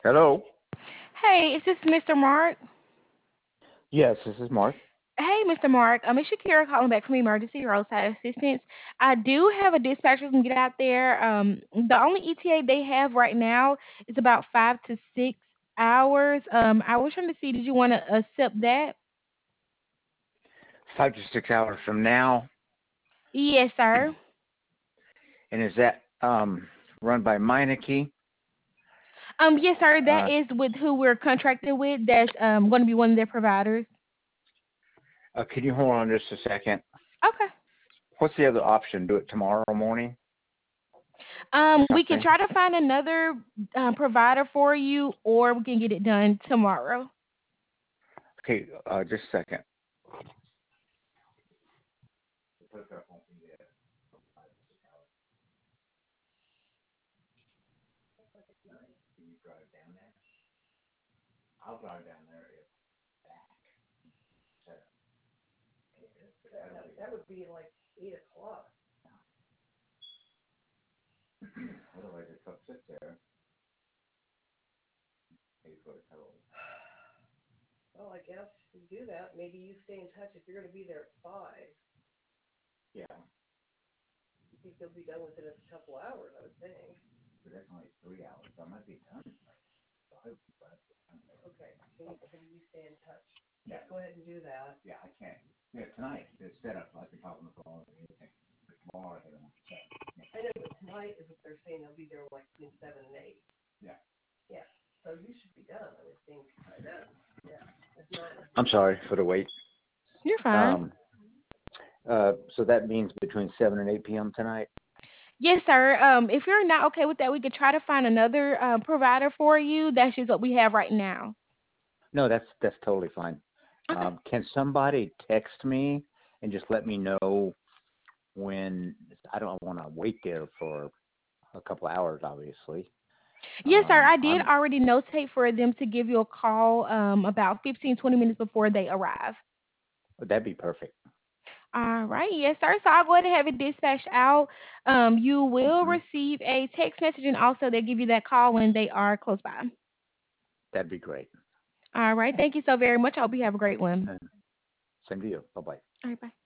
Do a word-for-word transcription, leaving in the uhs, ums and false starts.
Hello. Hey, is this Mister Mark? Yes, this is Mark. Hey, Mister Mark. Um, it's Shakira calling back from Emergency Roadside Assistance. I do have a dispatcher who can get out there. Um, the only E T A they have right now is about five to six hours. Um, I was trying to see, did you want to accept that? Five to six hours from now, Yes, sir. and is that um run by Meineke? Um, yes, sir. That Uh, is with who we're contracted with. That's um going to be one of their providers. uh, can you hold on just a second? Okay. What's the other option? Do it tomorrow morning or Um, we can something? try to find another um, provider for you, or we can get it done tomorrow. Okay, uh, just a second. I'll drive down there if otherwise the truck sits there. Pays for the toll. Yeah, but that's only three hours. I might be done. So I would be glad to get done there. Yeah. Yeah, I can't. Yeah, tonight the setup. I can talk on the phone and anything. But tomorrow they don't set. Yeah. I'm sorry for the wait. You're fine. Um, uh, so that means between seven and eight p m tonight. Yes, sir. Um, if you're not okay with that, we could try to find another uh, provider for you. That's just what we have right now. No, that's that's totally fine. Okay. Um, can somebody text me and just let me know when? I don't want to wait there for a couple hours, obviously. Yes, sir. Um, I did I'm already notate for them to give you a call um, about fifteen, twenty minutes before they arrive. That'd be perfect. All right. Yes, sir. So I'll go ahead and have it dispatched out. Um, you will Hmm. receive a text message, and also they'll give you that call when they are close by. That'd be great. All right. Thank you so very much. I hope you have a great one. And same to you. Bye bye. All right. Bye.